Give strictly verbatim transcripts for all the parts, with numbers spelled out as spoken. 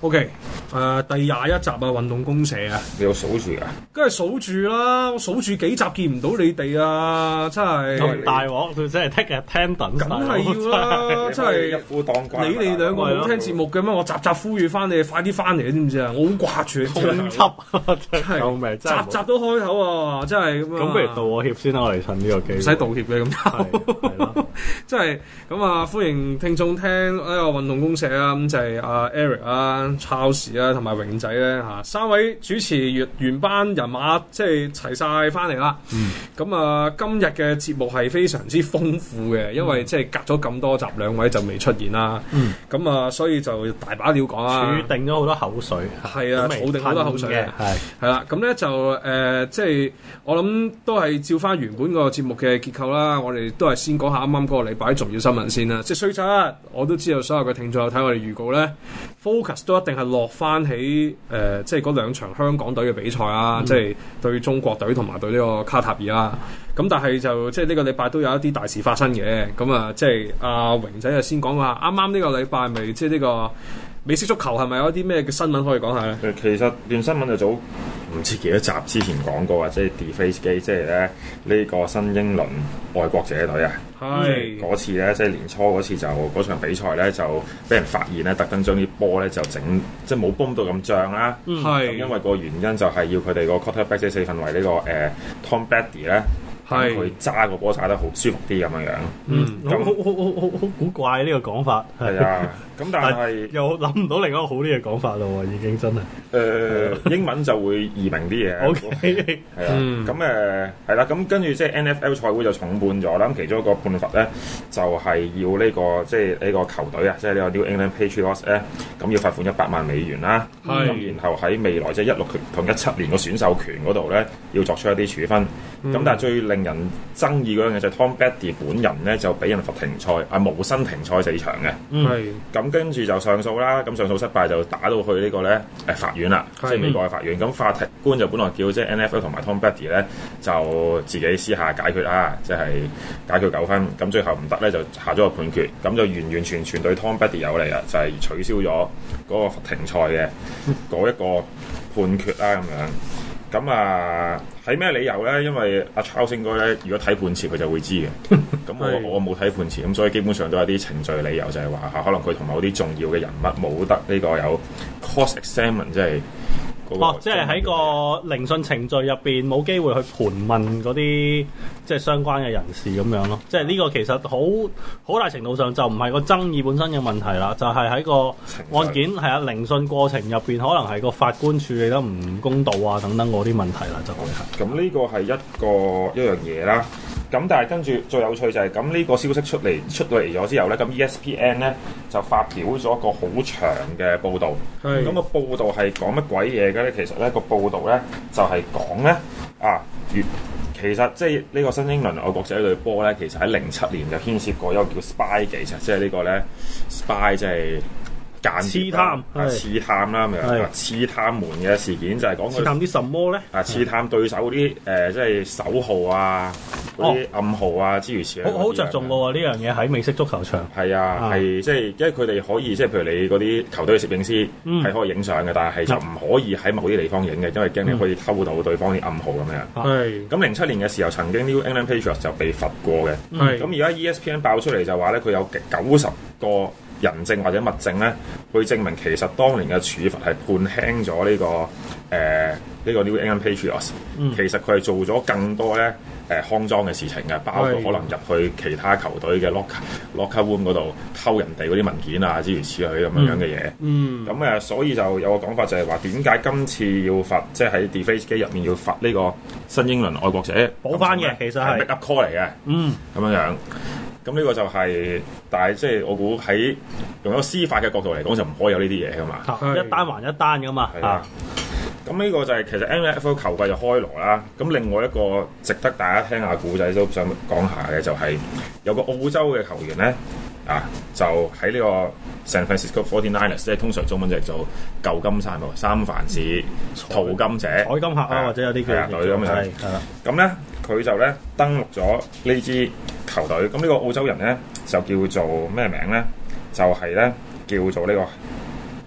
OK，誒、呃、第廿一集啊，運動公社啊， 你有數住㗎？ 梗係數住啦，我數住幾集見唔到你哋啊，真係咁大鑊，佢真係 take attendance， 梗係要啦，真係一夫當關。 你哋兩個冇聽節目嘅咩？我集集呼籲翻你哋快啲翻嚟，知唔知啊？我好掛住你， 通緝真係救命， 集集都開口啊！真係咁啊！ 咁不如道我歉先啦，我哋趁呢個機會， 唔使道歉嘅咁就係咯， 即係咁啊！歡迎聽眾聽呢個運動公社啊，咁就係阿 Eric 啊、Charles 啊同埋榮仔咧嚇三位主持原原班人馬，即係齊晒翻嚟啦。咁、嗯、啊，今日嘅節目係非常之豐富嘅，因為即係隔咗咁多集，兩位就未出現啦。咁、嗯、啊，所以就大把料講啊， 儲定咗好多口水， 係啊，儲定好多口水嘅， 係係啦。咁咧就誒、呃，即係我諗都係照翻原本個節目嘅結構啦。我哋都係先講下啱啱嗰個禮拜重要新聞先啦。即係雖則我都知道所有嘅聽眾有睇我哋預告咧 ，focus 都一定係落翻起誒、呃，即係嗰兩場香港隊嘅比賽啦，嗯、即係對中國隊同埋對呢個卡塔爾啦。咁但係就即係呢個禮拜都有一啲大事發生嘅。咁啊，即係阿榮仔啊，先講下啱啱呢個禮拜咪即係呢個美式足球係咪有一啲咩嘅新聞可以講下咧？ 其實段新聞就早唔知幾多集之前講過，或者 Deflategate 即係咧呢個新英倫愛國者隊啊，係嗰次咧，即係年初嗰次就嗰場比賽咧就俾人發現咧，特登將啲波咧就整即係冇泵到咁脹啦。係、嗯、因為個原因就係要佢哋個 quarterback 即係四分衛呢、這個誒、呃、Tom Brady 咧。係佢揸個波揸得好舒服啲咁樣樣， 嗯，咁好好好好好古怪呢個講法， 係啊，咁但係又諗唔到另一個好啲嘅講法咯喎，已經真係， 誒英文就會易明啲嘢 ，OK， 係啊，咁誒係啦，咁跟住即係 N F L 賽會就重判咗啦，咁其中一個判罰咧就係要呢個即係呢個球隊啊，即係呢個 New England Patriots 咧，咁要罰款一百萬美元啦，咁然後喺未來即係一六同一七年個選授權嗰度咧要作出一啲處分，咁但係最令人爭議嗰樣嘢就係 Tom Brady 本人咧就俾人罰停賽，啊無薪停賽四場嘅。係咁跟住就上訴啦，咁上訴失敗就打到去呢個咧誒法院啦，即係美國嘅法院。咁法庭官就本來叫即係 N F L 同埋 Tom Brady 咧就自己私下解決啦，即係解決糾紛。咁最後唔得咧就下咗個判決，咁就完完全全對 Tom Brady 有利啊，就係取消咗嗰個停賽嘅嗰一個判決啦咁樣。咁啊，係咩理由咧？因為阿 Charles 應該咧，如果睇判詞佢就會知嘅。咁我我冇睇判詞，咁所以基本上都有啲程序理由，就係話嚇，可能佢同某啲重要嘅人物冇得呢個有 cross examine， 即係哦，即係喺個聆訊程序入邊冇機會去盤問嗰啲即係相關嘅人士咁樣咯。即係呢個其實好好大程度上就唔係個爭議本身嘅問題啦，就係、是、喺個案件係啊聆訊過程入邊，可能係個法官處理得唔公道啊等等嗰啲問題啦，就會係。 咁呢個係一個一樣嘢啦。咁但係跟住最有趣就係咁呢個消息出嚟出到嚟咗之後咧，咁 E S P N 咧就發表咗個好長嘅報導。咁個報導係講乜鬼嘢嘅咧？其實咧個報導咧就係講咧啊，其實即係呢個新英倫愛國者隊波咧，其實喺零七年就牽涉過一個叫 Spy 技術，即係呢個咧 Spy 即係。 刺探啊，刺探啦咁樣，刺探門嘅事件就係講刺探啲什麼咧？ 啊，刺探對手啲誒，即係手號啊，嗰啲暗號啊，諸如此類。 好好着重嘅喎，呢樣嘢喺美式足球場。 係啊，係即係，因為佢哋可以即係，譬如你嗰啲球隊嘅攝影師係可以影相嘅，但係就唔可以喺某啲地方影嘅，因為驚你可以偷到對方啲暗號咁樣。係。咁零七年嘅時候，曾經 New England Patriots 就被罰過嘅。係。咁而家 E S P N 爆出嚟就話咧，佢有九十個人證或者物證咧，去證明其實當年嘅處罰係判輕咗呢個誒呢、呃這個 New England Patriots、嗯。其實佢係做咗更多咧誒骯髒嘅事情嘅，包括可能入去其他球隊嘅 locker locker room 嗰度偷人哋嗰啲文件啊，諸如此類咁樣樣嘅嘢。嗯。咁誒、嗯，所以就有個講法就係話，點解今次要罰，即係喺 Deflategate 入面要罰呢個新英倫愛國者補翻嘅，其實係 make up call 嚟嘅。嗯。咁樣樣。咁呢個就係、是，但係即係我估喺用咗司法嘅角度嚟講，就唔可以有呢啲嘢噶嘛。 一單還一單噶嘛。係啊。 咁呢個就係、是、其實 N F L 球季就開鑼啦。咁另外一個值得大家聽下故仔都想講下嘅就係、是、有個澳洲嘅球員咧，啊就喺呢個 San Francisco forty-niners， 即係通常中文就係做舊金山喎，三藩市淘金者、 採金客啊，或者有啲叫隊咁樣。係啦。咁咧佢就咧登陸咗呢支球隊，咁呢個澳洲人咧就叫做咩名咧？就係、是、咧叫做呢個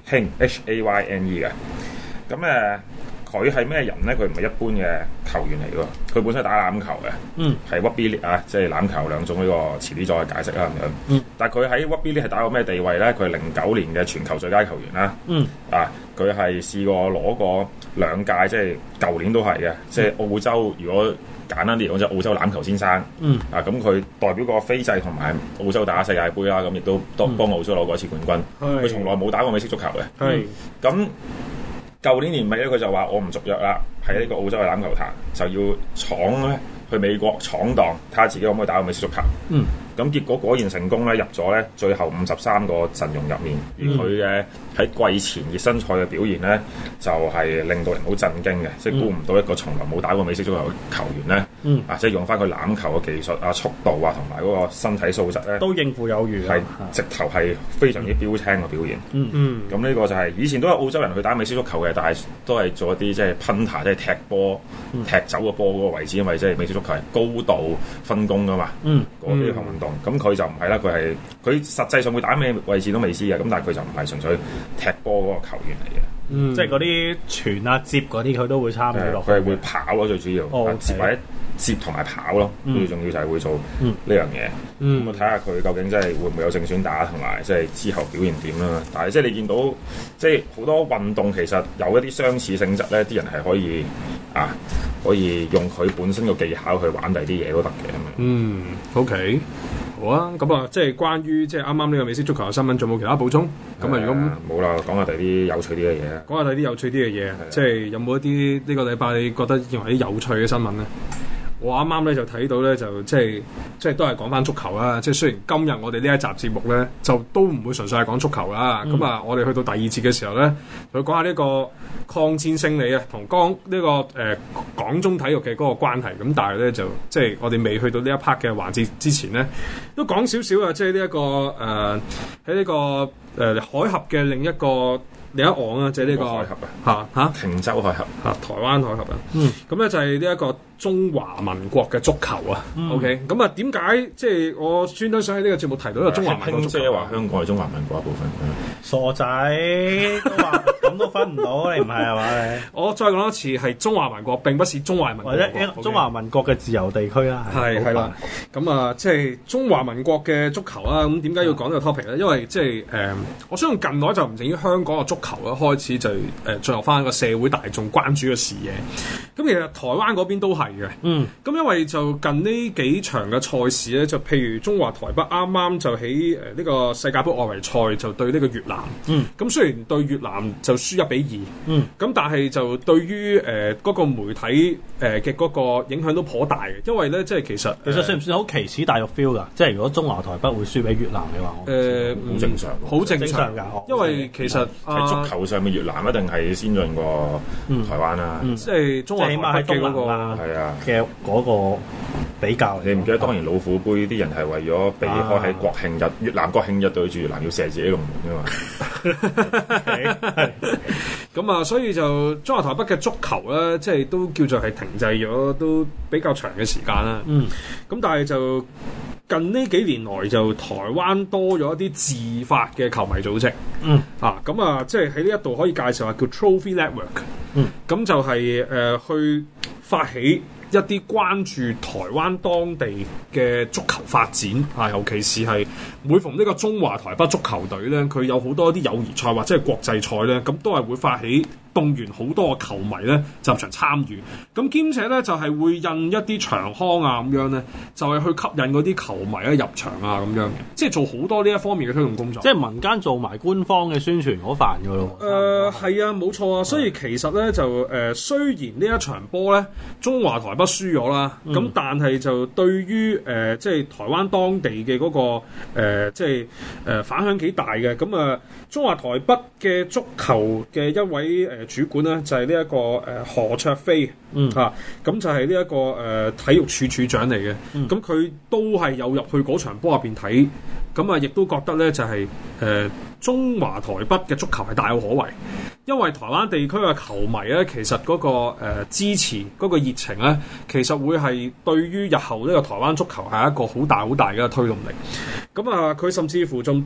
興 H A Y N E 嘅。咁誒，佢係咩人咧？佢唔係一般嘅球員嚟㗎，佢本身係打欖球嘅， 嗯， 係 Rugby League 啊，即係欖球兩種呢、這個遲啲再解釋啦咁樣。 嗯，但係佢喺 Rugby League 係打過咩地位咧？佢係零九年嘅全球最佳球員啦。 嗯， 啊，佢係試過攞過兩屆，即係舊年都係嘅，即係澳洲如果。簡單啲嚟講，就澳洲欖球先生。 嗯。 啊，咁佢代表過斐濟同埋澳洲打世界盃啦，咁亦都幫幫澳洲攞過一次冠軍。佢、嗯、從來冇打過美式足球嘅。 係。 咁舊年年尾咧，佢就話我唔續約啦，喺呢個澳洲嘅欖球壇就要闖咧去美國闖蕩，睇下自己可唔可以打過美式足球。嗯。咁結果果然成功咧，入咗咧最後五十三個陣容入面，而佢嘅喺季前熱身賽嘅表現咧，就係、是、令到人好震驚嘅，即係估唔到一個從來冇打過美式足球嘅球員咧，嗯、啊，即係用翻佢欖球嘅技術啊、速度啊，同埋嗰個身體素質咧， 都應付有餘， 係直頭係非常之標青嘅表現。嗯嗯，咁呢個就係、是、以前都有澳洲人去打美式足球嘅，但係都係做一啲即係 punter，即係踢波、嗯、踢走個波嗰個位置，因為即係美式足球係高度分工噶嘛，嗯，嗰啲項運動，咁佢就唔係啦，佢係佢實際上會打咩位置都未知嘅，咁但係佢就唔係純粹踢波嗰個球員嚟嘅。 嗯，即係嗰啲傳啊、接嗰啲，佢都會參與落。 佢係會跑咯，最主要， 哦 okay. 接或者接同埋跑咯，最、嗯、重要就係會做呢樣嘢。咁我睇下佢究竟真係會唔會有正選打，同埋即係之後表現點啦。但係即係你見到，即係好多運動其實有一啲相似性質咧，啲人係可以啊，可以用佢本身嘅技巧去玩第啲嘢都得嘅咁樣。 嗯 ，OK。好啊，咁啊，即係關於即係啱啱呢個美式足球嘅新聞，仲有冇其他補充？咁啊，如果冇啦，講下第啲有趣啲嘅嘢。 講下第啲有趣啲嘅嘢，即係有冇一啲呢個禮拜你覺得認為啲有趣嘅新聞咧？我啱啱咧就睇到咧，就即係即係都係講翻足球啦。即係雖然今日我哋呢一集節目咧，就都唔會純粹係講足球啦。咁啊、嗯，我哋去到第二節嘅時候咧，就講下呢個抗戰勝利啊，同江呢、這個誒、呃、港中體育嘅嗰個關係。咁但係咧就即係我哋未去到呢一 part 嘅環節之前咧，都講少少啊。即係呢一個誒喺呢個誒、呃、海峽嘅另一個。另一岸啊，即係呢個海峽啊，嚇嚇汀州海峽嚇台灣海峽啊，嗯，咁咧就係呢一個中華民國嘅足球啊、嗯、，OK，咁啊點解即係我專登想喺呢個節目提到呢個中華民國足球？即係話香港係中華民國一部分， 傻仔都話咁都分唔到，你唔係係嘛你？ 我再講一次，係中華民國並不是中華民國， 或者中華民國嘅自由地區啦， 係係啦。咁啊，即係中華民國嘅足球啦。咁點解要講呢個 topic 咧？因為即係誒，我相信近來就唔止於香港嘅足球啦，開始就誒進入翻一個社會大眾關注嘅視野。咁其實台灣嗰邊都係嘅，嗯。咁因為就近呢幾場嘅賽事咧，就譬如中華台北啱啱就喺誒呢個世界盃外圍賽就對呢個越南，嗯。咁雖然對越南就輸一比二，嗯。咁但係就對於誒嗰個媒體誒嘅嗰個影響都頗大嘅，因為咧即係其實其實算唔算好奇恥大辱 feel 㗎？即係如果中華台北會輸俾越南嘅話， 誒好正常， 好正常㗎。因為其實喺足球上面越南一定係先進過台灣啦， 即係中華台北嘅嗰個係啊嘅嗰個比較。 你唔記得當年老虎杯啲人係為咗避開喺國慶日越南國慶日對住越南要射自己龍門㗎嘛。 咁啊，所以就中華台北嘅足球咧，即係都叫做係停滯咗，都比較長嘅時間啦。嗯，咁但係就近呢幾年來，就台灣多咗一啲自發嘅球迷組織。嗯，啊，咁啊，即係喺呢一度可以介紹下叫 Trophy Network。嗯，咁就係、是、誒、呃、去發起一啲關注台灣當地嘅足球發展啊，尤其是係每逢呢個中華台北足球隊咧，佢有好多啲友誼賽或者係國際賽咧，咁都係會發起動員好多嘅球迷咧入場參與。咁兼且咧就係、是、會印一啲場刊啊咁樣咧，就係、是、去吸引嗰啲球迷咧入場啊咁樣嘅，即係做好多呢一方面嘅推動工作。 即係民間做埋官方嘅宣傳，好煩㗎咯。 誒係啊，冇錯啊。所以其實咧就誒、呃，雖然呢一場波咧中華台北輸咗啦，咁、嗯、但係就對於誒、呃、即係台灣當地嘅嗰、那個、呃、即係誒、呃、反響幾大嘅。咁啊，中華台北嘅足球嘅一位誒、呃、主管咧，就係呢一個誒、呃、何卓飛，嗯嚇，咁、啊、就係呢一個誒、呃、體育處處長嚟嘅。咁佢、嗯、都係有入去嗰場波入邊睇，咁啊亦都覺得咧就係、是、誒、呃、中華台北嘅足球係大有可為。因為台灣地區嘅球迷咧，其實嗰、那個、呃、支持嗰個熱情咧，其實會係對於日後呢個台灣足球係一個好大好大嘅推動力。咁啊，佢甚至乎仲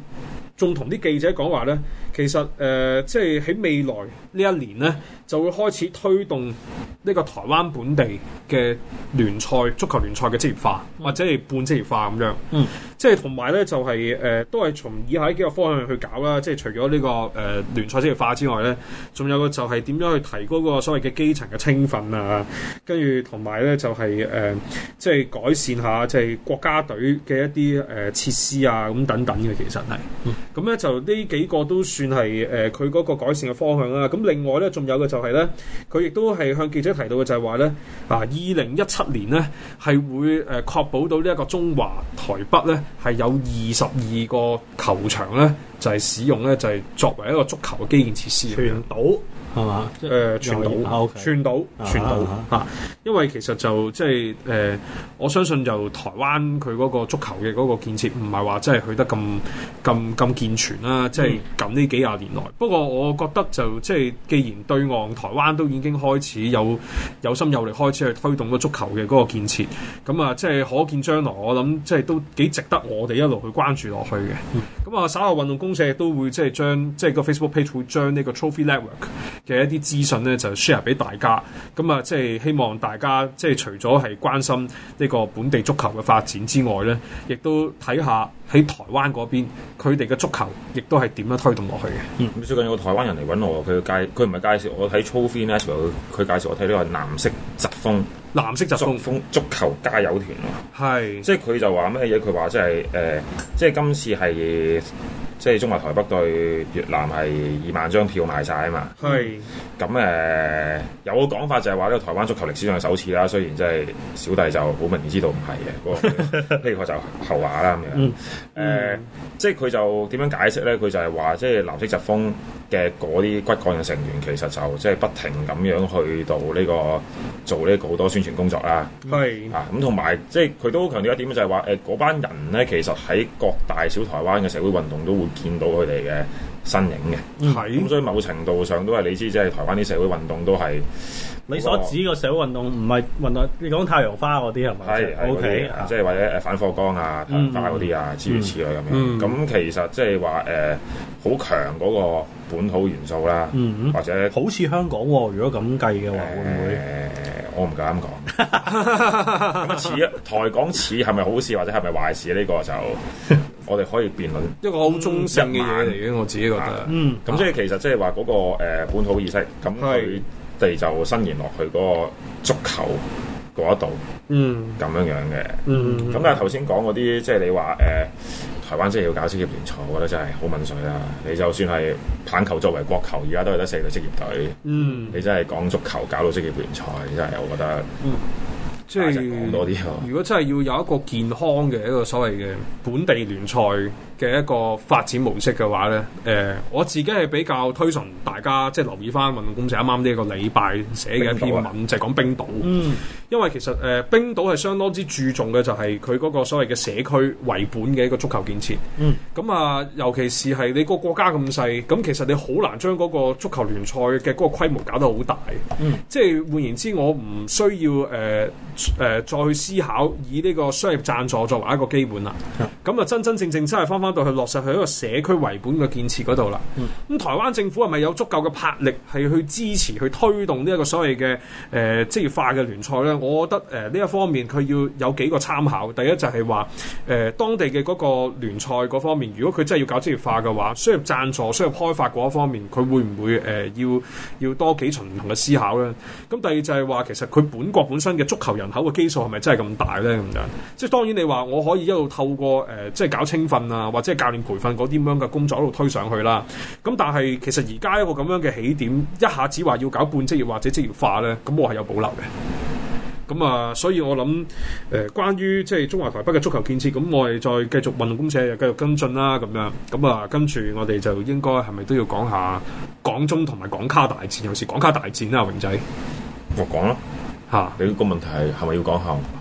仲同啲記者講話咧，其實誒、呃、即係喺未來呢一年咧，就會開始推動呢個台灣本地嘅聯賽足球聯賽嘅職業化，嗯、或者係半職業化咁樣。嗯，即係同埋咧就係、是、誒、呃、都係從以下幾個方向去搞啦。即係除咗呢、這個誒、呃、聯賽職業化之外咧，仲有個就係點樣去提高個所謂嘅基層嘅青訓啊，跟住同埋咧就係、是、誒、呃、即係改善下即係國家隊嘅一啲誒、呃、設施啊咁等等嘅，其實係。咁咧、嗯、就呢幾個都算係誒佢嗰個改善嘅方向啦。咁另外咧仲有嘅就係咧，佢亦都係向記者提到嘅就係話咧，啊二零一七年咧係會誒、呃、確保到呢一個中華台北咧係有二十二個球場咧就係、是、使用咧就係、是、作為一個足球嘅基建設施。 全島係嘛？誒、呃、 全島，全島，全島嚇。因為其實就即係誒，我相信就台灣佢嗰個足球嘅嗰個建設唔係話真係去得咁咁咁健全啦。即、就、係、是、近呢幾廿年來，嗯、不過我覺得就即係、就是、既然對岸台灣都已經開始有有心有力開始去推動個足球嘅嗰個建設，咁啊即係可見將來我諗即係都幾值得我哋一路去關注落去嘅。咁啊、嗯、稍後運動公社亦都會即係將即係個 Facebook page 會將呢個 Trophy Network嘅一啲資訊咧就 share 俾大家，咁啊即係希望大家即係除咗係關心呢個本地足球嘅發展之外咧，亦都睇下喺台灣嗰邊佢哋嘅足球亦都係點樣推動落去嘅。 嗯，最近有個台灣人嚟揾我，佢介佢唔係介紹我睇 Trophy Network，佢介紹我睇呢個藍色疾風。 藍色疾風足球加油團喎， 係是即係佢就話咩嘢？佢話即係誒，即係今次係即係中華台北對越南係二萬張票賣晒啊嘛，係咁誒有個講法就係話呢個台灣足球歷史上係首次啦，雖然即係小弟就好明顯知道唔係嘅，呢個就後話啦咁樣。誒、呃，即係佢就點樣解釋咧？佢就係話即係藍色疾風嘅嗰啲骨幹嘅成員，其實就即係不停咁樣去到呢、這個做呢個好多宣傳工作啦。係是啊，咁同埋即係佢都強調一點就係話誒嗰班人咧，其實喺各大小台灣嘅社會運動都會見到佢哋嘅身影嘅。係咁是，所以某程度上都係你知，即係台灣啲社會運動都係你所指個社會運動，唔係運動。你講太陽花嗰啲係咪？係 OK，即係或者誒反課綱啊、太陽花嗰啲啊，諸如此類咁樣。咁、嗯、其實即係話誒好強嗰個本土元素啦，嗯、或者好似香港喎、哦。如果咁計嘅話，會唔會？ 呃、我唔敢講。咁似台港似係咪好事或者係咪壞事呢、呢個就我哋可以辯論。一個好中性嘅嘢嚟嘅，我自己覺得。嗯。咁即係其實即係話嗰個、呃、本土意識，咁佢哋就伸延落去嗰個足球嗰一度。嗯。咁樣樣嘅。嗯。咁但係頭先講嗰啲，即係你話誒。呃台灣真係要搞職業聯賽，我覺得真係好濛水啦！你就算係棒球作為國球，而家都係得四隊職業隊。嗯，你真係講足球搞到職業聯賽，真係我覺得，嗯，即係講多啲。如果真係要有一個健康嘅一個所謂嘅本地聯賽嘅一個發展模式嘅話咧，誒、呃，我自己係比較推崇大家即係留意翻運動公社啱啱呢一個禮拜寫嘅一篇文，啊、就係講冰島。嗯，因為其實誒、呃、冰島係相當之注重嘅就係佢嗰個所謂嘅社區為本嘅一個足球建設。嗯，咁啊，尤其是係你個國家咁細，咁其實你好難將嗰個足球聯賽嘅嗰個規模搞得好大。嗯，即係換言之，我唔需要誒誒、呃呃、再去思考以呢個商業贊助作為一個基本啦。咁啊、嗯，真真正正真係翻翻到去落實去一個社區為本嘅建設嗰度啦。咁、嗯、台灣政府係咪有足夠嘅魄力係去支持去推動呢一個所謂嘅誒職業化嘅聯賽咧？我覺得誒呢、呃、一方面佢要有幾個參考。第一就係話誒當地嘅嗰個聯賽嗰方面，如果佢真係要搞職業化嘅話，商業贊助、商業開發嗰一方面，佢會唔會誒、呃、要要多幾重唔同嘅思考咧？咁第二就係話其實佢本國本身嘅足球人口嘅基數係咪真係咁大咧？咁樣即係當然你話我可以一路透過誒、呃、即係搞青訓啊，或者係教練培訓嗰啲咁樣嘅工作一路推上去啦。咁但係其實而家一個咁樣嘅起點，一下子話要搞半職業或者職業化咧，咁我係有保留嘅。咁啊，所以我諗誒、呃，關於即係中華台北嘅足球建設，咁我哋再繼續運動公社繼續跟進啦，咁樣咁啊，跟住我哋就應該係咪都要講下港中同埋港卡大戰，尤其是港卡大戰啦，榮仔， 我講啦嚇，你個問題係係咪要講下？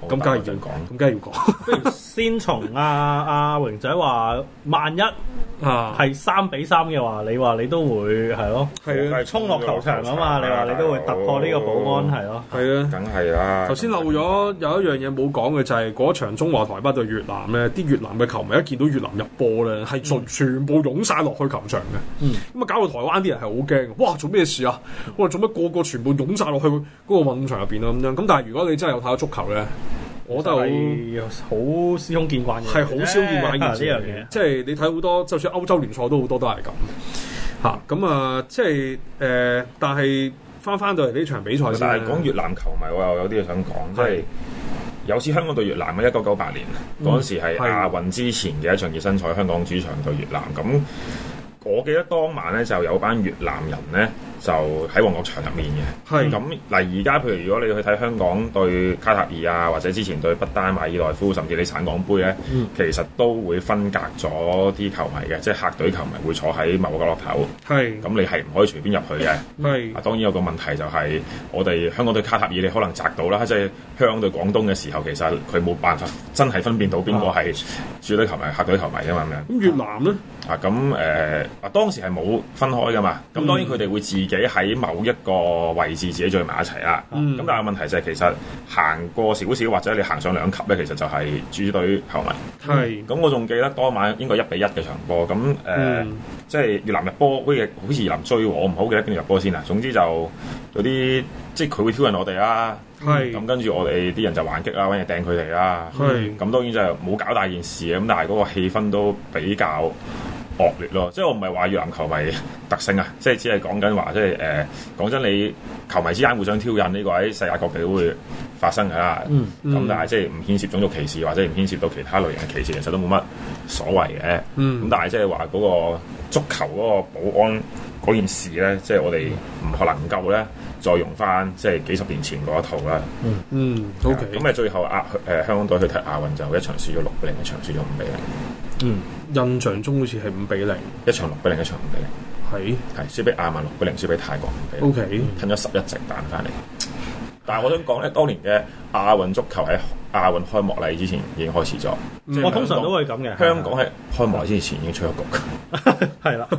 咁梗係要講，咁梗係要講。 不如先從阿阿榮仔話，萬一啊係三比三嘅話，你話你都會係咯， 係啊， 衝落球場啊嘛！你話你都會突破呢個保安係咯， 係啊， 梗係啦。 頭先漏咗有一樣嘢冇講嘅就係嗰場中華台北對越南咧，啲越南嘅球迷一見到越南入波咧，係全全部湧晒落去球場嘅。咁啊、嗯、搞到台灣啲人係好驚，哇！做咩事啊？哇！做乜個個全部湧晒落去嗰個運動場入邊啊？咁樣咁，但係如果你真係有睇到足球咧，我覺得係好司空見慣嘅， 係好司空見慣嘅呢樣嘢。 即係你睇好多，就算歐洲聯賽都好多都係咁嚇。咁啊，即係誒、呃，但係翻翻到嚟呢場比賽先。 但係講越南球迷，我又有啲嘢想講，即係有次香港對越南嘅一九九八年嗰陣、嗯、時係亞運之前嘅一場熱身賽，香港主場對越南。咁我記得當晚咧就有班越南人咧。就喺旺角場入面嘅，係咁嗱。而家譬如如果你去睇香港對卡塔爾啊，或者之前對不丹、馬爾代夫，甚至你省港杯咧，嗯、其實都會分隔咗啲球迷嘅，即係客隊球迷會坐喺某個角落頭。係咁，你係唔可以隨便入去嘅。係啊，當然有個問題就係我哋香港對卡塔爾，你可能擲到啦，即係香港對廣東嘅時候，其實佢冇辦法真係分辨到邊個係主隊球迷、客隊球迷啊嘛咁樣。咁越南咧啊，咁誒啊，當時係冇分開噶嘛。咁當然佢哋會自己喺某一個位置自己聚埋一齊啦。咁、嗯、但係問題就係其實行過少少或者你行上兩級咧，其實就係主隊球迷。係。咁我仲記得當晚應該一比一嘅場波。咁誒，呃嗯、即係越南入波，好似好似越南追我，我唔好記得邊度入波先啦。總之就有啲即係佢會挑釁我哋啦。係。咁跟住我哋啲人就還擊啦，揾嘢掟佢哋啦。係。咁當然就冇搞大件事嘅，咁但係嗰個氣氛都比較惡劣咯，即係我唔係話越南球迷特性啊，即係只係講緊話，即係誒講真，你球迷之間互相挑釁呢個喺世界各地都會發生㗎啦。咁、嗯嗯、但係即係唔牽涉種族歧視或者唔牽涉到其他類型嘅歧視，其實都冇乜所謂嘅。咁、嗯、但係即係話嗰個足球嗰個保安嗰件事咧，即係我哋唔可能夠咧再用翻即係幾十年前嗰一套啦。 嗯嗯，OK。咁誒最後亞誒香港隊去踢亞運就一場輸咗六比零，一場輸咗五比零。 嗯，印象中好似係五比零， 一場六比零，一場五比零，係係輸俾亞曼六比零，輸俾泰國五比零。O K，吞咗十一隻蛋翻嚟。但係我想講咧，當年嘅亞運足球喺亞運開幕禮之前已經開始咗。 嗯、我通常都會咁嘅。 香港喺開幕之前已經出咗局。 係啦。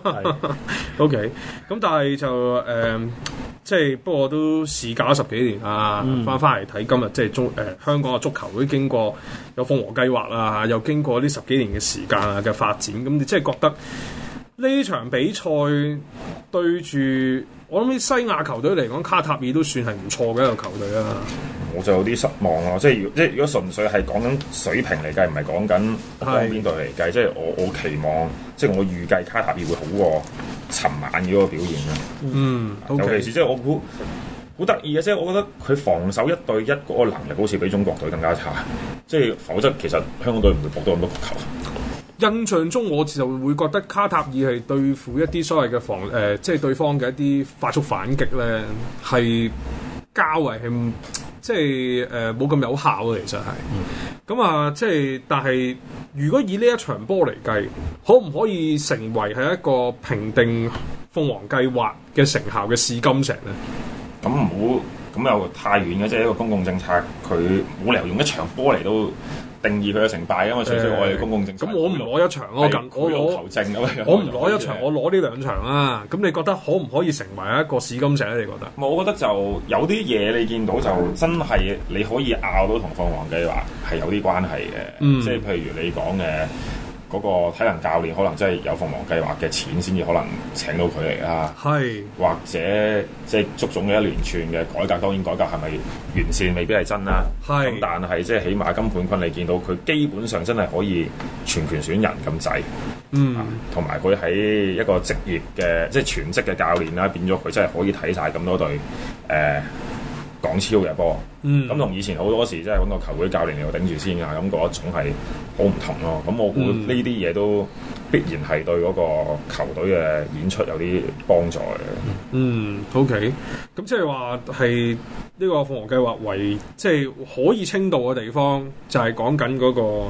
O K，咁但係就誒、呃，即係不過都事隔咗十幾年啊，翻翻嚟睇今日即係中誒、呃、香港嘅足球都經過有鳳凰計劃啊，又經過呢十幾年嘅時間啊嘅發展，咁你即係覺得呢場比賽對住我諗啲西亞球隊嚟講，卡塔爾都算係唔錯嘅一個球隊啊。 我就有啲失望咯，即係如即係如果純粹係講緊水平嚟計，唔係講緊幫邊隊嚟計，即係我我期望，即係我預計卡塔爾會好過尋晚嗰個表現啦。嗯，尤其是即係我估好得意嘅，即係我覺得佢防守一對一嗰個能力好似比中國隊更加差，即係否則其實香港隊唔會搏到咁多球。 印象中我就會覺得卡塔爾係對付一啲所謂嘅防誒、呃，即係對方嘅一啲快速反擊咧，係較為係即係誒冇咁有效嘅，其實係。咁啊、嗯，即係但係如果以呢一場波嚟計，可唔可以成為係一個評定鳳凰計劃嘅成效嘅試金石咧？ 咁唔好咁又太遠嘅，即係一個公共政策，佢冇理由用一場波嚟到定義佢嘅成敗啊嘛，除非我哋公共政策。咁、 欸、我唔攞一場，我近我攞求證咁樣。 我唔攞一場，我攞呢兩場啊！咁你覺得可唔可以成為一個試金石咧？你覺得？ 我覺得就有啲嘢你見到就真係你可以拗到同鳳凰計劃係有啲關係嘅，嗯、即係譬如你講嘅嗰個體能教練，可能真係有鳳凰計劃嘅錢先至可能請到佢嚟啦。係是，或者即係足總嘅一連串嘅改革，當然改革係咪完善未必係真啦。係是，咁但係即係起碼金判坤你見到佢基本上真係可以全權選人咁滯。嗯，同埋佢喺一個職業嘅即係全職嘅教練啦，變咗佢真係可以睇晒咁多隊誒。呃港超嘅波，咁同、嗯、以前好多時即係揾個球會教練嚟到頂住先啊，咁嗰一種係好唔同咯。咁我估呢啲嘢都必然係對嗰個球隊嘅演出有啲幫助嘅。 嗯 ，OK，咁即係話係呢個鳳凰計劃為即係可以稱道嘅地方，就係講緊嗰個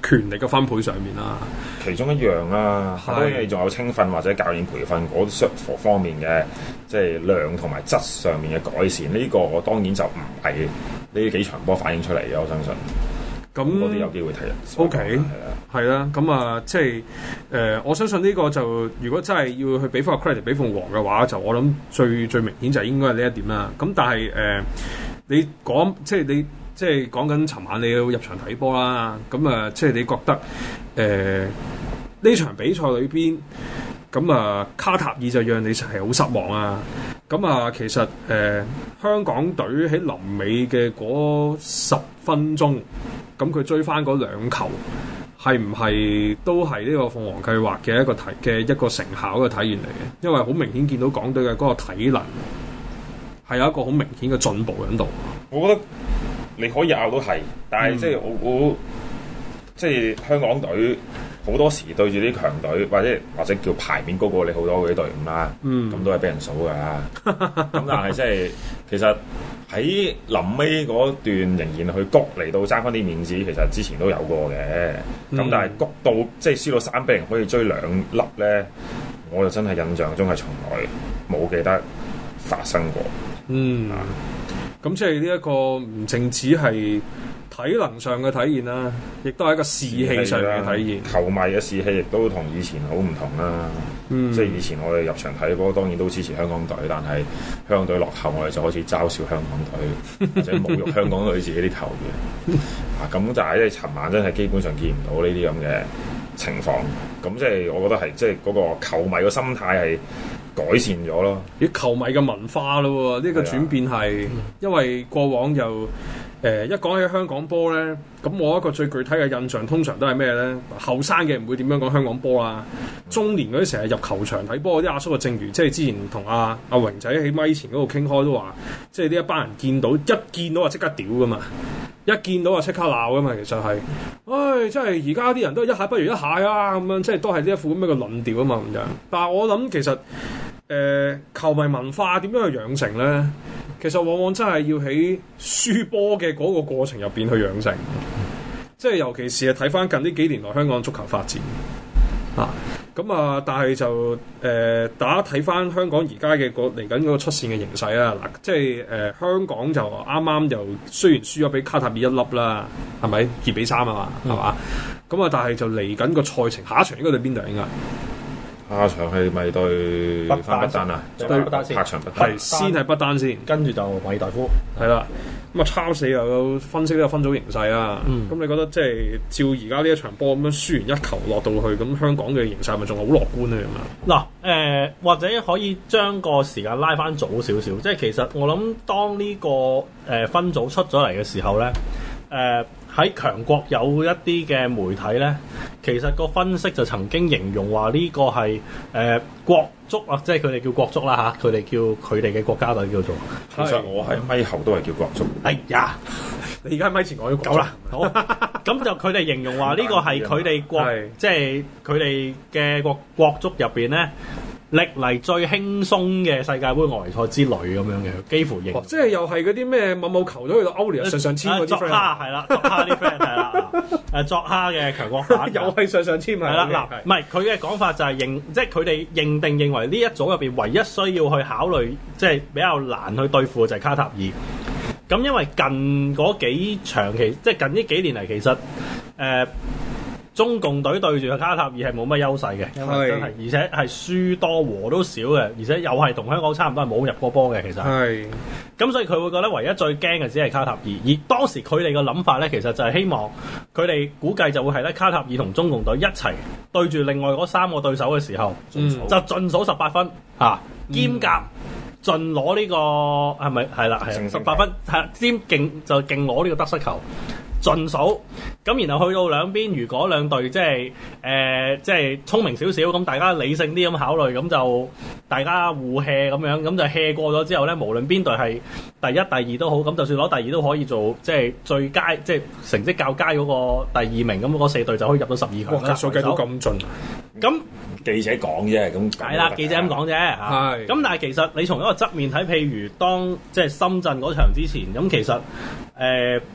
權力嘅分配上面啦。 其中一樣啦， 係當然你仲有青訓或者教練培訓嗰啲方面嘅，即係量同埋質上面嘅改善。呢、這個我當然就唔係呢幾場波反映出嚟嘅，我相信。 咁嗰啲有機會睇人。 O K， 係啦， 係啦，咁啊，即係誒、呃，我相信呢個就如果真係要去俾翻個 credit 俾鳳凰嘅話，就我諗最最明顯就係應該係呢一點啦。咁但係誒、呃，你講即係你即係講緊尋晚你要入場睇波啦，咁啊，即係你覺得誒呢、呃、場比賽裏邊，咁啊卡塔爾就讓你係好失望啊！咁啊，其實誒、呃、香港隊喺臨尾嘅嗰十分鐘，咁佢追翻嗰兩球，係唔係都係呢個鳳凰計劃嘅一個體嘅一個成效嘅體現嚟嘅？因為好明顯見到港隊嘅嗰個體能係有一個好明顯嘅進步喺度。 我覺得你可以拗都係，但係即係我我即係香港隊。好多時對住啲強隊，或者或者叫牌面高過你好多嗰啲隊伍啦，咁、嗯、都係俾人數㗎。咁但係即係其實喺臨尾嗰段仍然去谷嚟到爭翻啲面子，其實之前都有過嘅。咁、嗯、但係谷到即係輸到三比零可以追兩粒咧，我就真係印象中係從來冇記得發生過。 嗯，咁即係呢一個唔淨止係體能上嘅體現啦，亦都係一個士氣上嘅體現。 球迷嘅士氣亦都同以前好唔同啦。嗯、即係以前我哋入場睇波，當然都支持香港隊，但係香港隊落後，我哋就開始嘲笑香港隊，或者侮辱香港隊自己啲球員。啊，咁就係因為尋晚真係基本上見唔到呢啲咁嘅情況。咁即係我覺得係即係嗰個球迷嘅心態係改善咗咯。啲球迷嘅文化咯，呢、呢個轉變係、啊、因為過往又。誒、呃、一講起香港波咧，咁我一個最具體嘅印象通常都係咩咧？後生嘅唔會點樣講香港波啦，中年嗰啲成日入球場睇波嗰啲阿叔啊，正如即係之前同阿阿榮仔喺咪前嗰度傾開都話，即係呢一班人見到一見到就即刻屌噶嘛，一見到就即刻鬧噶嘛，其實係，唉，即係而家啲人都一下不如一下啊，咁樣即係都係呢一副咁樣嘅論調啊嘛咁樣。但係我諗其實誒、呃、球迷文化點樣去養成咧？其實往往真係要喺輸波嘅嗰個過程入邊去養成，即係尤其是係睇翻近呢幾年來香港足球發展啊，咁啊，但係就誒、呃，大家睇翻香港而家嘅個嚟緊嗰個出線嘅形勢啊，嗱，即係誒、呃、香港就啱啱就雖然輸咗俾卡塔爾一粒啦，係咪二比三啊嘛，係嘛、嗯，咁啊，但係就嚟緊個賽程，下一場應該對邊隊應該？ 下場係咪對翻不丹啊？ 對不丹先， 客場不丹， 係先係不丹先， 跟住就馬爾代夫， 係啦。咁啊，抄死又有分析呢個分組形勢啦。咁、嗯、你覺得即係照而家呢一場波咁樣輸完一球落到去，咁香港嘅形勢係咪仲係好樂觀咧？咁啊？嗱，誒、呃、或者可以將個時間拉翻早少少，即係其實我諗當呢、這個誒、呃、分組出咗嚟嘅時候咧，誒、呃。喺強國有一啲嘅媒體咧，其實個分析就曾經形容話呢個係誒、呃、國足啊，即係佢哋叫國足啦嚇，佢哋叫佢哋嘅國家隊叫做。 其實我喺咪後都係叫國足。 哎呀，你而家喺咪前講咗夠啦，好。咁就佢哋形容話呢個係佢哋國，即係佢哋嘅國國足入邊咧。歷嚟最輕鬆嘅世界盃外圍賽之旅咁樣嘅，幾乎認、哦。即係又係嗰啲咩某某球隊去到歐聯上上簽嗰啲 friend。作蝦係啦，作蝦啲 friend 係啦。誒作蝦嘅強國版又係上上簽係啦。嗱，唔係佢嘅講法就係認，即係佢哋認定認為呢一組入邊唯一需要去考慮，即係比較難去對付嘅就係卡塔爾。咁因為近嗰幾場期，即係近呢幾年嚟，其實誒。呃中共隊對住卡塔爾係冇乜優勢嘅，因為真係，而且係輸多和都少嘅，而且又係同香港差唔多係冇入過波嘅，其實係。咁所以佢會覺得唯一最驚嘅只係卡塔爾，而當時佢哋嘅諗法咧，其實就係希望佢哋估計就會係咧卡塔爾同中共隊一齊對住另外嗰三個對手嘅時候，嗯、就盡數十八分嚇、啊，兼夾盡攞呢個係咪係啦係十八分係兼勁就勁攞呢個得失球。盡數咁，然後去到兩邊，如果兩隊即係誒、呃、即係聰明少少，咁大家理性啲咁考慮，咁就大家互 hea 咁樣，咁就 hea 過咗之後咧，無論邊隊係第一、第二都好，咁就算攞第二都可以做即係最佳，即係成績較佳嗰個第二名，咁嗰四隊就可以入到十二強啦。數計到咁盡，咁記者講啫，咁係啦，記者咁講啫嚇。係咁，但係其實你從一個側面睇，譬如當即係深圳嗰場之前，咁其實誒。呃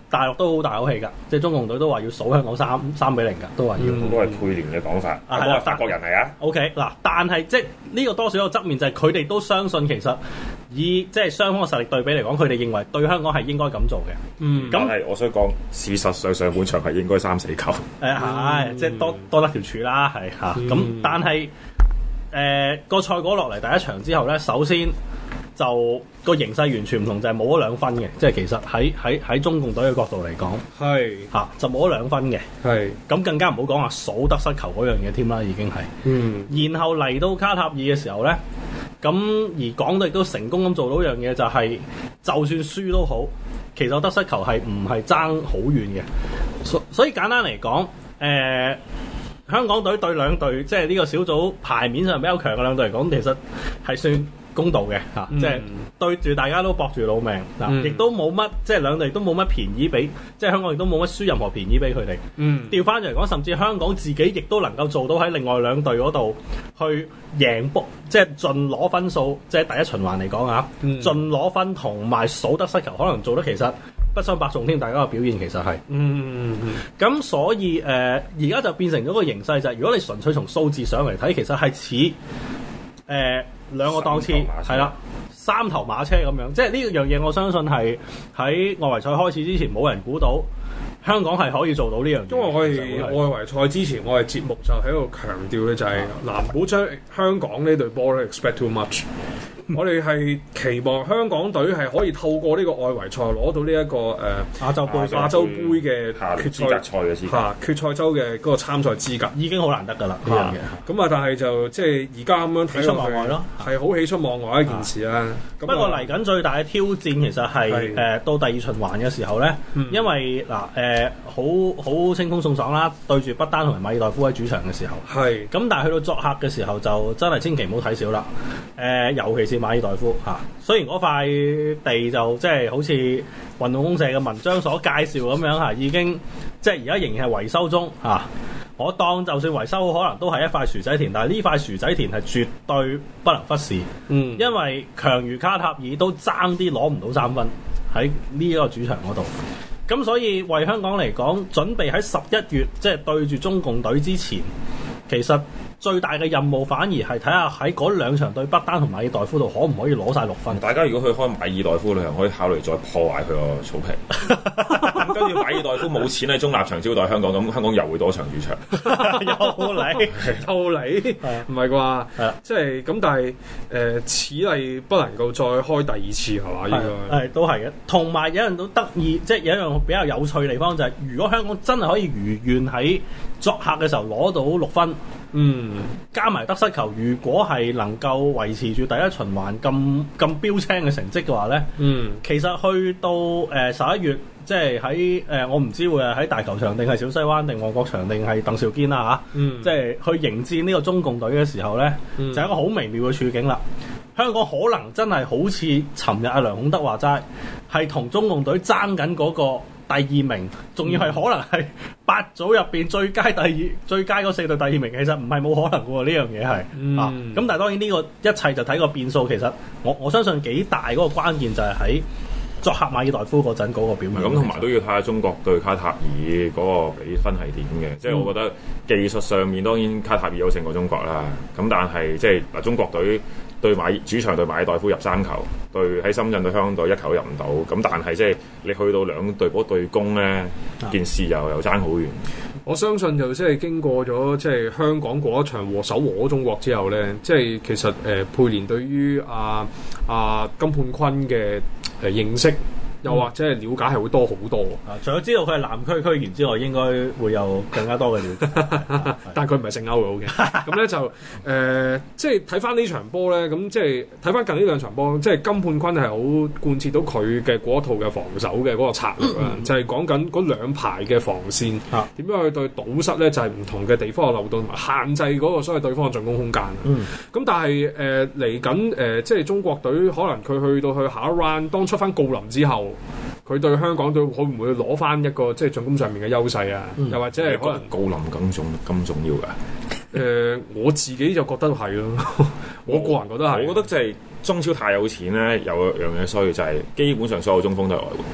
大陸都好大口氣㗎，即係中共隊都話要數香港三三比零㗎，都話要。 咁都係佩聯嘅講法， 啊嗰個係法國人嚟啊。 O K 嗱，但係即係呢個多少有個側面就係佢哋都相信其實以即係雙方嘅實力對比嚟講，佢哋認為對香港係應該咁做嘅。 嗯， 咁係我想講，事實上上半場係應該三四球。 誒係，即係多多得條柱啦，係嚇。咁、 嗯、 但係誒個賽果落嚟第一場之後咧，首先就個形勢完全唔同，就係冇咗兩分嘅，即係其實喺喺喺中共隊嘅角度嚟講， 係嚇、啊、就冇咗兩分嘅。 係咁更加唔好講話數得失球嗰樣嘢添啦，已經係。 嗯， 然後嚟到卡塔爾嘅時候咧，咁而港隊亦都成功咁做到一樣嘢，就係、是、就算輸都好，其實得失球係唔係爭好遠嘅。所所以簡單嚟講，誒、呃、香港隊對兩隊，即係呢個小組牌面上比較強嘅兩隊嚟講，其實係算公道嘅嚇， 嗯、 即係對住大家都搏住老命嗱，亦、嗯、都冇乜，即係兩隊都冇乜便宜俾，即係香港亦都冇乜輸任何便宜俾佢哋。嗯，調翻轉嚟講，甚至香港自己亦都能夠做到喺另外兩隊嗰度去贏波，即係盡攞分數，即係第一循環嚟講啊，嗯、盡攞分同埋數得失球，可能做得其實不相伯仲添。大家嘅表現其實係，嗯，咁、嗯、所以誒，而、呃、家就變成咗個形勢就係、是，如果你純粹從數字上嚟睇，其實係似誒。呃兩個檔次係啦，三頭馬車咁樣，即係呢樣嘢，我相信係喺外圍賽開始之前冇人估到香港係可以做到呢樣嘢。 因為我哋外圍賽之前，我哋節目就喺度強調嘅就係、是，嗱唔好將香港呢隊波咧 expect too much。我哋係期望香港隊係可以透過呢個外圍賽攞到呢、這、一個誒、呃、 亞洲杯、 亞洲杯嘅決資格賽嘅資格， 嚇決賽周嘅嗰個參賽資格已經好難得㗎啦呢樣嘢。咁啊，但係就即係而家咁樣睇落去咯，係好喜出望外一件事啦。 啊、不過嚟緊最大嘅挑戰其實係誒、呃、到第二循環嘅時候咧，嗯、因為嗱誒好好清風送爽啦，對住不丹同埋馬爾代夫喺主場嘅時候，係咁是，但係去到作客嘅時候就真係千祈唔好睇少啦。誒、呃，尤其是馬爾代夫嚇。啊雖然嗰塊地就即係好似運動公社嘅文章所介紹咁樣嚇，已經即係而家仍然係維修中嚇、啊。我當就算維修，可能都係一塊薯仔田，但係呢塊薯仔田係絕對不能忽視。嗯，因為強如卡塔爾都爭啲攞唔到三分喺呢一個主場嗰度。咁所以為香港嚟講，準備喺十一月即係、就是、對住中共隊之前，其實最大嘅任務反而係睇下喺嗰兩場對不丹同馬爾代夫度可唔可以攞晒六分。 大家如果去開馬爾代夫旅行，可以考慮再破壞佢個草皮。跟住馬爾代夫冇錢喺中立場招待香港，咁香港又會多場主場。 又嚟， 又嚟，唔係啩？係即係咁，但係誒、呃、此例不能夠再開第二次係嘛？應該係都係嘅。同埋有人都得意，即係有一樣比較有趣嘅地方就係、是，如果香港真係可以如願喺作客嘅時候攞到六分。嗯，加埋得失球，如果係能夠維持住第一循環咁咁標青嘅成績嘅話咧，嗯，其實去到誒十一月，即係喺誒我唔知會係喺大球場定係小西灣定旺角場定係鄧肇堅啦嚇，嗯，即係去迎戰呢個中共隊嘅時候咧，嗯、就係一個好微妙嘅處境啦。香港可能真係好似尋日阿梁孔德話齋，係同中共隊爭緊嗰個第二名，仲要係可能係八組入邊最佳第二、最佳嗰四隊第二名，其實唔係冇可能嘅喎，呢樣嘢係啊。咁但係當然呢個一切就睇個變數。其實我我相信幾大嗰個關鍵就係喺作客馬爾代夫嗰陣嗰個表現。 咁同埋都要睇下中國對卡塔爾嗰個比分係點嘅。即係、嗯、我覺得技術上面當然卡塔爾有勝過中國啦。咁但係即係嗱，中國隊對馬主場對馬爾代夫入三球，對喺深圳對香港隊一球都入唔到。咁但係即係你去到兩隊波對攻咧，啊、件事又又爭好遠。 我相信就即係經過咗即係香港嗰一場和手和中國之後咧，即係其實誒、呃、佩連對於阿阿金判坤嘅誒認識。又或者係了解係會多好多啊！除咗知道佢係南區區員之外，應該會有更加多嘅了解。 但係佢唔係姓歐嘅，好嘅。咁咧就誒、呃，即係睇翻呢場波咧，咁即係睇翻近呢兩場波，即係金判坤係好貫徹到佢嘅嗰一套嘅防守嘅嗰個策略啊，就係講緊嗰兩排嘅防線點樣去對堵塞咧，就係、是、唔同嘅地方嘅漏洞同埋限制嗰個所謂對方嘅進攻空間。咁、嗯、但係誒嚟緊誒，即係中國隊可能佢去到去下一 round，當出翻郜林之後。佢對香港隊會唔會攞翻一個即係進攻上面嘅優勢啊？嗯、又或者係可能郜林咁重咁重要㗎？誒、 呃，我自己就覺得係咯，我個人覺得係。 我覺得即係中超太有錢咧，有樣嘢衰就係基本上所有中鋒都係外援。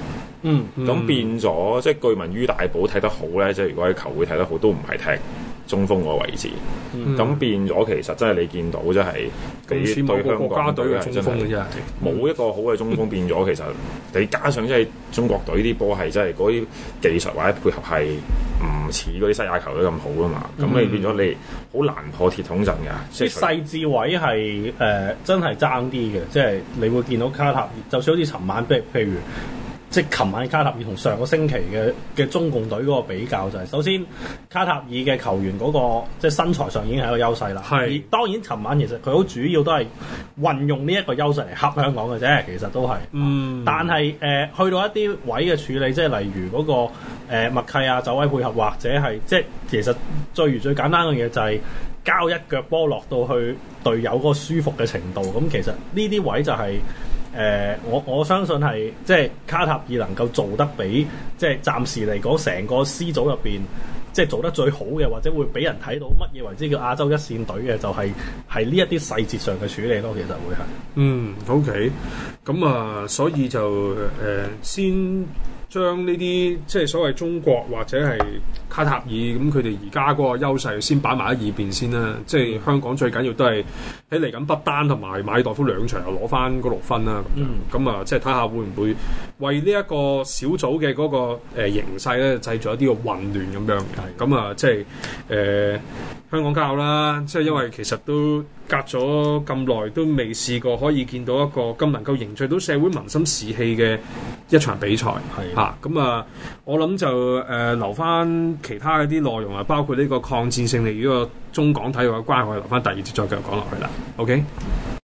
嗯， 咁變咗即係據聞於大寶睇得好咧，即係如果喺球會睇得好，都唔係踢中鋒個位置。咁、嗯、變咗其實真係你見到真係咁似某個國家隊嘅中鋒嘅真係冇一個好嘅中鋒變咗，其實你加上即係中國隊啲波係真係嗰啲技術或者配合係唔似嗰啲西亞球隊咁好噶嘛，咁、嗯、你變咗你好難破鐵桶陣㗎。即係細緻位係誒、呃、真係爭啲嘅，即係你會見到卡塔爾，就算好似尋晚，譬譬如。即係琴晚卡塔爾同上個星期嘅嘅中共隊嗰個比較就係、是，首先卡塔爾嘅球員嗰、那個即係身材上已經係一個優勢啦。係是，當然琴晚其實佢好主要都係運用呢一個優勢嚟恰香港嘅啫，其實都係。嗯。但係誒、呃，去到一啲位嘅處理，即係例如嗰、那個誒、呃、默契啊、走位配合，或者係即係其實最如最簡單嘅嘢就係交一腳波落到去隊友嗰個舒服嘅程度。咁其實呢啲位就係、是。誒、呃，我我相信係即係卡塔爾能夠做得比即係暫時嚟講，成個 C 組入邊即係做得最好嘅，或者會俾人睇到乜嘢為之叫亞洲一線隊嘅，就係係呢一啲細節上嘅處理咯。其實會係嗯 OK，咁啊，所以就誒、呃、先將呢啲即係所謂中國或者係卡塔爾咁，佢哋而家嗰個優勢先擺埋喺二邊先啦。即係香港最緊要都係喺嚟緊不丹同埋馬爾代夫兩場又攞翻嗰六分啦。咁咁啊，即係睇下會唔會為呢一個小組嘅嗰、嗰個、呃、形勢咧製造一啲嘅混亂咁樣。咁啊，即係誒、呃、香港加油啦！即係因為其實都隔咗咁耐，都未試過可以見到一個咁能夠凝聚到社會民心士氣嘅一場比賽。係嚇咁啊！我諗就誒、呃、留翻其他嗰啲內容啊，包括呢個抗戰勝利呢個中港體育嘅關係，我哋留翻第二節再繼續講落去啦。OK。